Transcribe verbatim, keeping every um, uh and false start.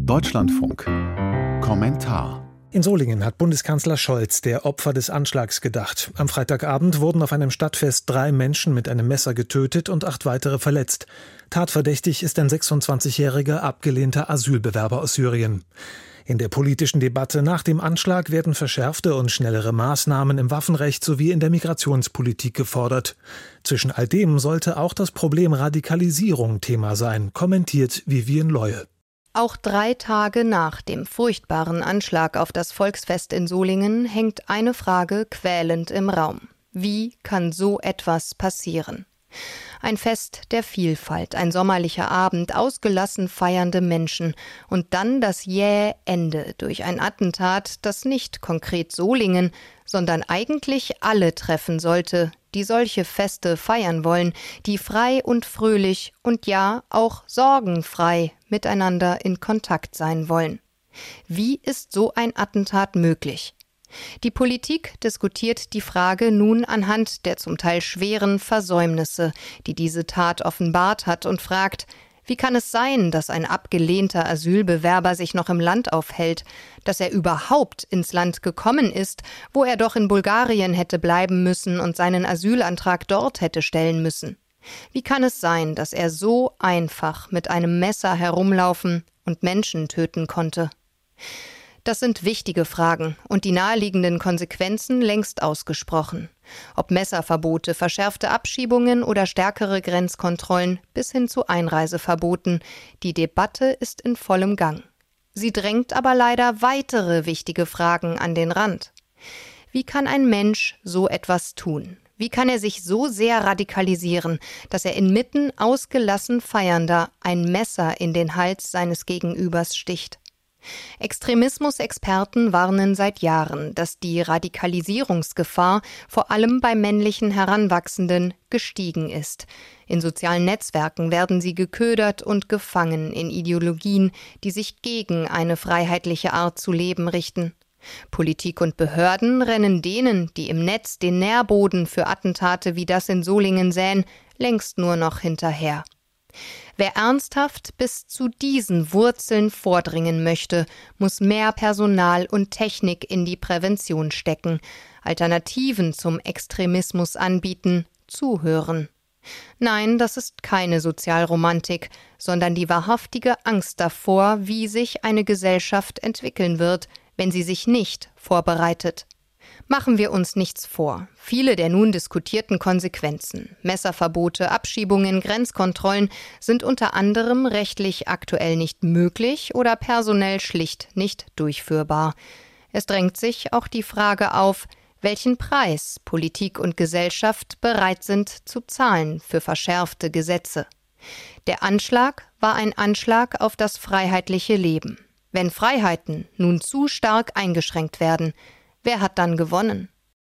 Deutschlandfunk. Kommentar. In Solingen hat Bundeskanzler Scholz der Opfer des Anschlags gedacht. Am Freitagabend wurden auf einem Stadtfest drei Menschen mit einem Messer getötet und acht weitere verletzt. Tatverdächtig ist ein sechsundzwanzigjähriger abgelehnter Asylbewerber aus Syrien. In der politischen Debatte nach dem Anschlag werden verschärfte und schnellere Maßnahmen im Waffenrecht sowie in der Migrationspolitik gefordert. Zwischen all dem sollte auch das Problem Radikalisierung Thema sein, kommentiert Vivien Leue. Auch drei Tage nach dem furchtbaren Anschlag auf das Volksfest in Solingen hängt eine Frage quälend im Raum. Wie kann so etwas passieren? Ein Fest der Vielfalt, ein sommerlicher Abend, ausgelassen feiernde Menschen und dann das jähe Ende durch ein Attentat, das nicht konkret Solingen, sondern eigentlich alle treffen sollte, die solche Feste feiern wollen, die frei und fröhlich und ja auch sorgenfrei miteinander in Kontakt sein wollen. Wie ist so ein Attentat möglich? Die Politik diskutiert die Frage nun anhand der zum Teil schweren Versäumnisse, die diese Tat offenbart hat, und fragt, wie kann es sein, dass ein abgelehnter Asylbewerber sich noch im Land aufhält, dass er überhaupt ins Land gekommen ist, wo er doch in Bulgarien hätte bleiben müssen und seinen Asylantrag dort hätte stellen müssen? Wie kann es sein, dass er so einfach mit einem Messer herumlaufen und Menschen töten konnte? Das sind wichtige Fragen und die naheliegenden Konsequenzen längst ausgesprochen. Ob Messerverbote, verschärfte Abschiebungen oder stärkere Grenzkontrollen bis hin zu Einreiseverboten, die Debatte ist in vollem Gang. Sie drängt aber leider weitere wichtige Fragen an den Rand. Wie kann ein Mensch so etwas tun? Wie kann er sich so sehr radikalisieren, dass er inmitten ausgelassen Feiernder ein Messer in den Hals seines Gegenübers sticht? Extremismusexperten warnen seit Jahren, dass die Radikalisierungsgefahr vor allem bei männlichen Heranwachsenden gestiegen ist. In sozialen Netzwerken werden sie geködert und gefangen in Ideologien, die sich gegen eine freiheitliche Art zu leben richten. Politik und Behörden rennen denen, die im Netz den Nährboden für Attentate wie das in Solingen säen, längst nur noch hinterher. Wer ernsthaft bis zu diesen Wurzeln vordringen möchte, muss mehr Personal und Technik in die Prävention stecken, Alternativen zum Extremismus anbieten, zuhören. Nein, das ist keine Sozialromantik, sondern die wahrhaftige Angst davor, wie sich eine Gesellschaft entwickeln wird, wenn sie sich nicht vorbereitet. Machen wir uns nichts vor. Viele der nun diskutierten Konsequenzen, Messerverbote, Abschiebungen, Grenzkontrollen sind unter anderem rechtlich aktuell nicht möglich oder personell schlicht nicht durchführbar. Es drängt sich auch die Frage auf, welchen Preis Politik und Gesellschaft bereit sind zu zahlen für verschärfte Gesetze. Der Anschlag war ein Anschlag auf das freiheitliche Leben. Wenn Freiheiten nun zu stark eingeschränkt werden, wer hat dann gewonnen?